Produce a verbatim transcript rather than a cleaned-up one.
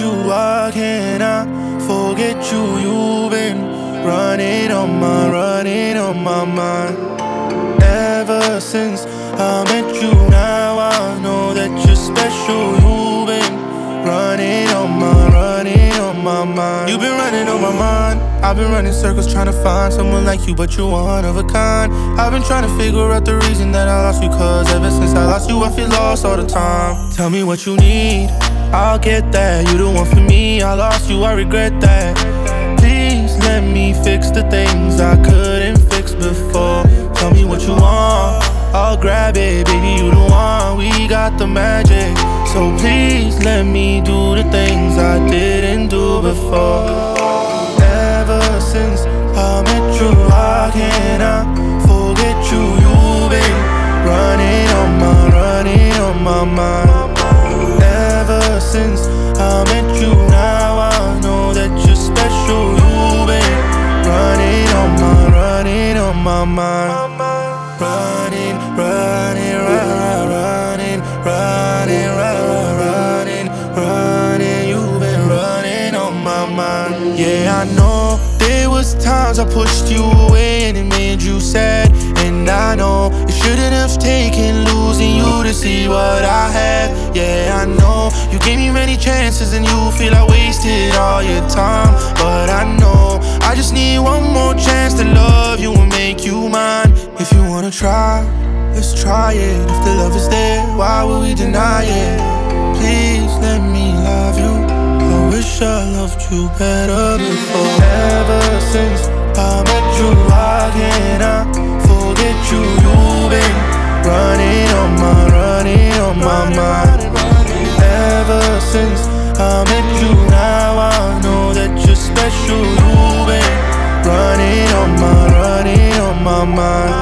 you, why can't I forget you? You've been running on my, running on my mind. Ever since I met you, now I know that you're special. You've been running on my, running on my mind. You've been running on my mind. I've been running circles trying to find someone like you, but you're one of a kind. I've been trying to figure out the reason that I lost you, cause ever since I lost you I feel lost all the time. Tell me what you need, I'll get that. You the one for me, I lost you, I regret that. Please let me fix the things I couldn't fix before. Tell me what you want, I'll grab it. Baby, you the one, we got the magic. So please let me do the things I didn't do before. Ever since I met you, why can't I forget you? You've been running on my, running on my mind. Ever since I met you, now I know that you're special. You've been running on my, running on my mind. Running, running, running, running, running, running, running. You've been running on my mind. Yeah, I know there was times I pushed you away and it made you sad. And I know it shouldn't have taken losing you to see what I have. Yeah, I know you gave me many chances and you feel I wasted all your time. But I know I just need one more chance to love you and make you mine. If you wanna try, let's try it. If the love is there, why would we deny it? Please let me love you. I wish I loved you better before. Ever since I met you, why can't I forget you? You've been running on my, running on my mind. Ever since I met you, now I know that you're special. You've been running on my, running on my mind.